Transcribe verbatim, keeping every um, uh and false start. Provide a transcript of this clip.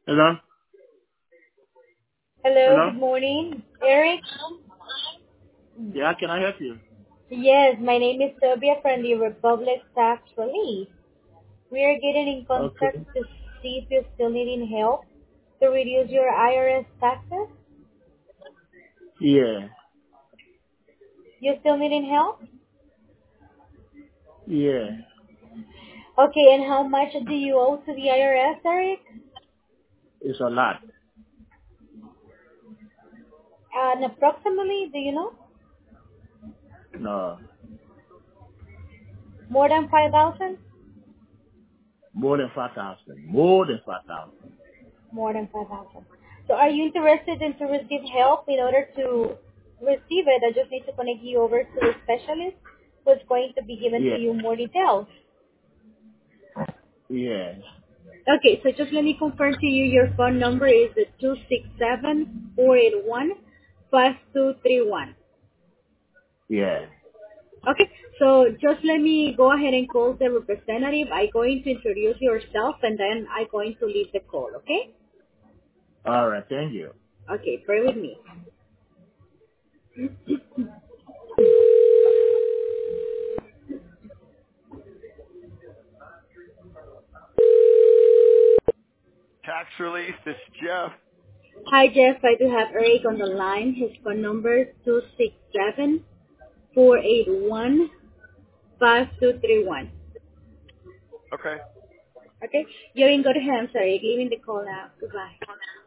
Hello? Hello, Hello? good morning. Eric? Yeah, can I help you? Yes, my name is Sylvia from the Republic Tax Relief. We are getting in Okay. contact to see if you're still needing help to reduce your I R S taxes. Yeah. You still needing help? Yeah. Okay, and how much do you owe to the I R S, Eric? It's a lot. And approximately, do you know? No. More than five thousand? More than five thousand. More than five thousand. More than five thousand. So are you interested in to receive help in order to receive it? I just need to connect you over to a specialist who's going to be given to Yeah. you more details. Yeah. Okay, so just let me confirm to you your phone number is two six seven four eight one five two three one. Yeah. Okay, so just let me go ahead and call the representative. I'm going to introduce yourself and then I'm going to leave the call, okay? All right. Thank you. Okay, bear with me. Tax relief. This is Jeff. Hi Jeff, I do have Eric on the line. His phone number is two six seven four eight one five two three one. Okay. Okay, you're in good hands, Eric. Leaving the call now. Goodbye.